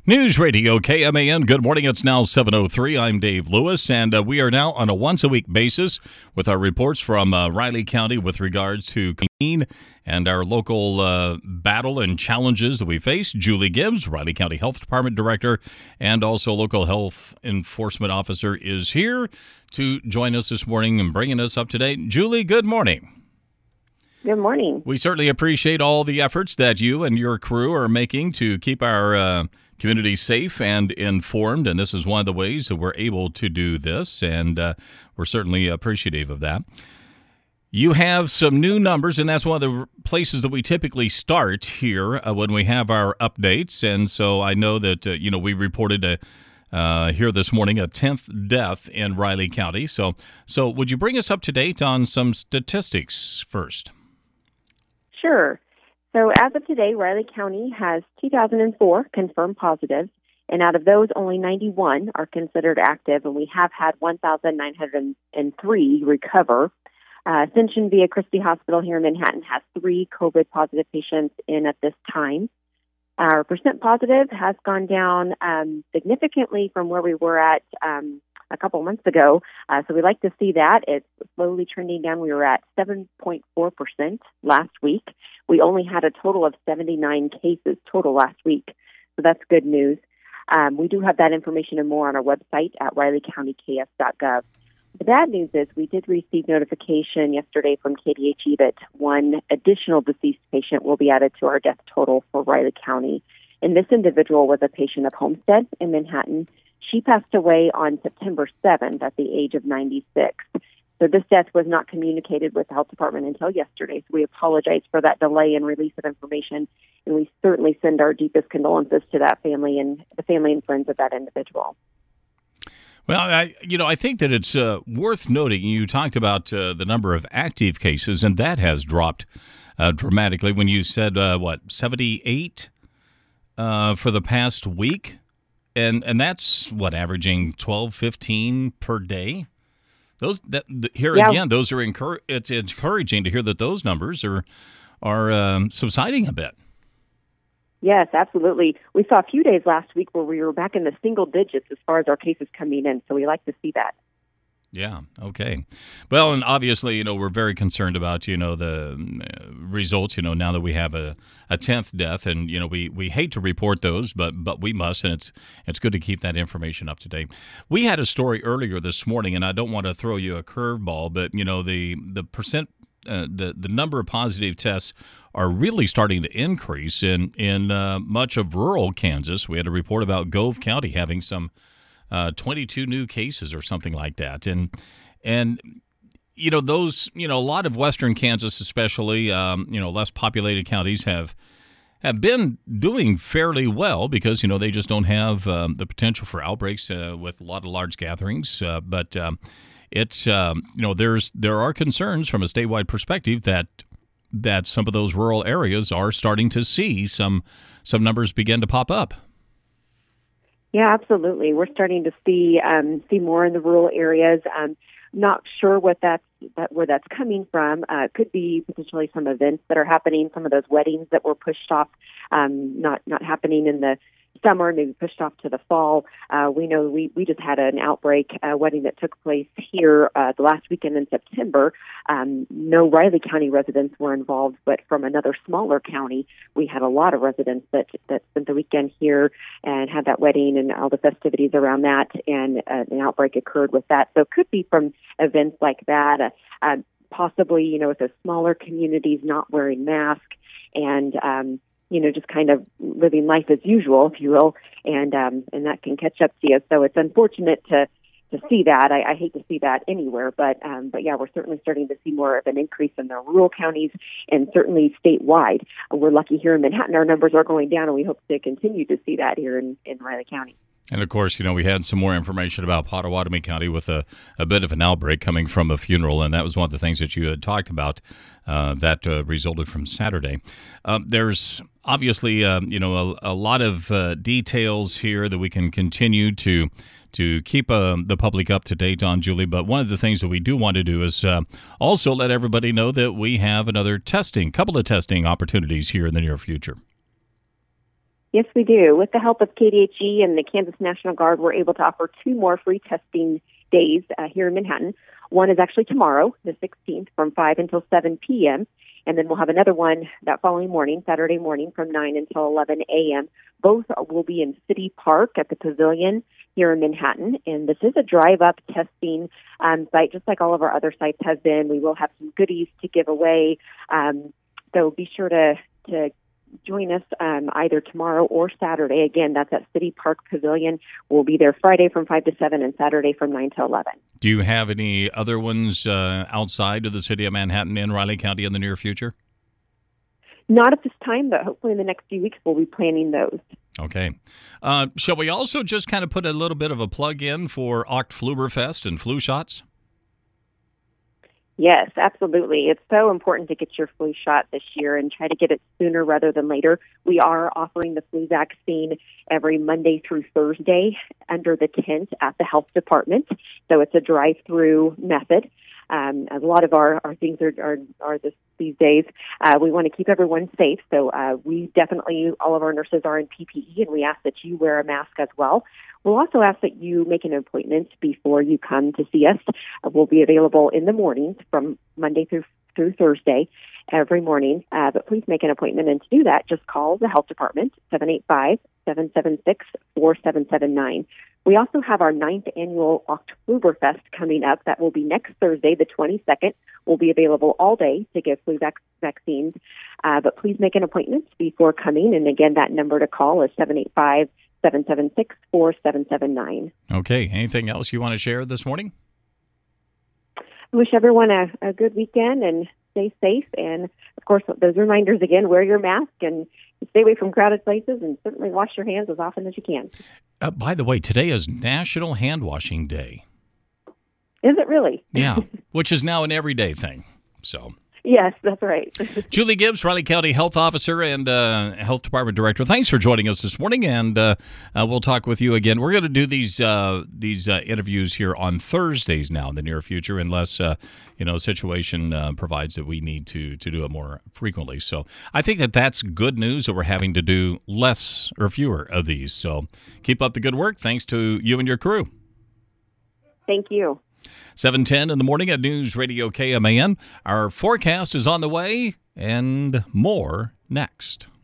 News Radio KMAN. Good morning. It's now 7:03. I'm Dave Lewis, and we are now on a once-a-week basis with our reports from Riley County with regards to clean and our local battle and challenges that we face. Julie Gibbs, Riley County Health Department Director and also local health enforcement officer, is here to join us this morning and bringing us up to date. Julie, good morning. Good morning. We certainly appreciate all the efforts that you and your crew are making to keep our community safe and informed, and this is one of the ways that we're able to do this, and we're certainly appreciative of that. You have some new numbers, and that's one of the places that we typically start here when we have our updates, and so I know that we reported here this morning a 10th death in Riley County. So would you bring us up to date on some statistics first? Sure. So as of today, Riley County has 2,004 confirmed positives, and out of those, only 91 are considered active, and we have had 1,903 recover. Ascension Via Christi Hospital here in Manhattan has 3 COVID-positive patients in at this time. Our percent positive has gone down significantly from where we were at a couple months ago, so we like to see that. It's slowly trending down. We were at 7.4% last week. We only had a total of 79 cases total last week, so that's good news. We do have that information and more on our website at rileycountyks.gov. The bad news is we did receive notification yesterday from KDHE that one additional deceased patient will be added to our death total for Riley County. And this individual was a patient of Homestead in Manhattan. She passed away on September 7th at the age of 96. So this death was not communicated with the health department until yesterday. So we apologize for that delay in release of information, and we certainly send our deepest condolences to that family and the family and friends of that individual. Well, I think that it's worth noting, you talked about the number of active cases, and that has dropped dramatically when you said, 78 for the past week? And that's, averaging 12, 15 per day? Those again, those are it's encouraging to hear that those numbers are subsiding a bit. Yes, absolutely. We saw a few days last week where we were back in the single digits as far as our cases coming in, so we like to see that. Yeah, okay. Well, and obviously, we're very concerned about, the results, now that we have a 10th death, and, we hate to report those, but we must, and it's good to keep that information up to date. We had a story earlier this morning, and I don't want to throw you a curveball, but, the percent, the number of positive tests are really starting to increase in much of rural Kansas. We had a report about Gove County having some 22 new cases or something like that. And those, a lot of western Kansas, especially, less populated counties have been doing fairly well because, they just don't have the potential for outbreaks with a lot of large gatherings. But it's, there are concerns from a statewide perspective that some of those rural areas are starting to see some numbers begin to pop up. Yeah, absolutely. We're starting to see more in the rural areas. Not sure where that's coming from. It could be potentially some events that are happening. Some of those weddings that were pushed off, not happening in the summer, maybe pushed off to the fall. We know we just had an outbreak, wedding that took place here the last weekend in September. No Riley County residents were involved, but from another smaller county, we had a lot of residents that spent the weekend here and had that wedding and all the festivities around that, and an outbreak occurred with that. So it could be from events like that, possibly, with the smaller communities not wearing masks and just kind of living life as usual, if you will, and that can catch up to you. So it's unfortunate to see that. I hate to see that anywhere, but yeah, we're certainly starting to see more of an increase in the rural counties and certainly statewide. We're lucky here in Manhattan, our numbers are going down, and we hope to continue to see that here in Riley County. And, of course, we had some more information about Pottawatomie County with a bit of an outbreak coming from a funeral, and that was one of the things that you had talked about that resulted from Saturday. There's obviously, a lot of details here that we can continue to keep the public up to date on, Julie, but one of the things that we do want to do is also let everybody know that we have another couple of testing opportunities here in the near future. Yes, we do. With the help of KDHE and the Kansas National Guard, we're able to offer 2 more free testing days here in Manhattan. One is actually tomorrow, the 16th, from 5 until 7 p.m., and then we'll have another one that following morning, Saturday morning, from 9 until 11 a.m. Both will be in City Park at the Pavilion here in Manhattan, and this is a drive-up testing site, just like all of our other sites have been. We will have some goodies to give away, so be sure to join us either tomorrow or Saturday. Again, that's at City Park Pavilion. We'll be there Friday from 5 to 7 and Saturday from 9 to 11. Do you have any other ones outside of the city of Manhattan in Riley County in the near future? Not at this time, but hopefully in the next few weeks we'll be planning those. Okay. Shall we also just kind of put a little bit of a plug in for Oktoberfest and flu shots? Yes, absolutely. It's so important to get your flu shot this year and try to get it sooner rather than later. We are offering the flu vaccine every Monday through Thursday under the tent at the health department. So it's a drive-through method. As a lot of our things are these days, we want to keep everyone safe. So we definitely, all of our nurses are in PPE, and we ask that you wear a mask as well. We'll also ask that you make an appointment before you come to see us. We'll be available in the mornings from Monday through Thursday every morning. But please make an appointment. And to do that, just call the health department, 785-776-4779. We also have our 9th annual Oktoberfest coming up. That will be next Thursday, the 22nd. We'll be available all day to give flu vaccines. But please make an appointment before coming. And again, that number to call is 785-776-4779. Okay. Anything else you want to share this morning? I wish everyone a good weekend and stay safe. And, of course, those reminders again, wear your mask and stay away from crowded places and certainly wash your hands as often as you can. By the way, today is National Hand Washing Day. Is it really? Yeah, which is now an everyday thing. So. Yes, that's right. Julie Gibbs, Riley County Health Officer and Health Department Director. Thanks for joining us this morning, and we'll talk with you again. We're going to do these interviews here on Thursdays now in the near future, unless situation provides that we need to do it more frequently. So I think that's good news that we're having to do less or fewer of these. So keep up the good work. Thanks to you and your crew. Thank you. 7:10 in the morning at News Radio KMAN. Our forecast is on the way, and more next.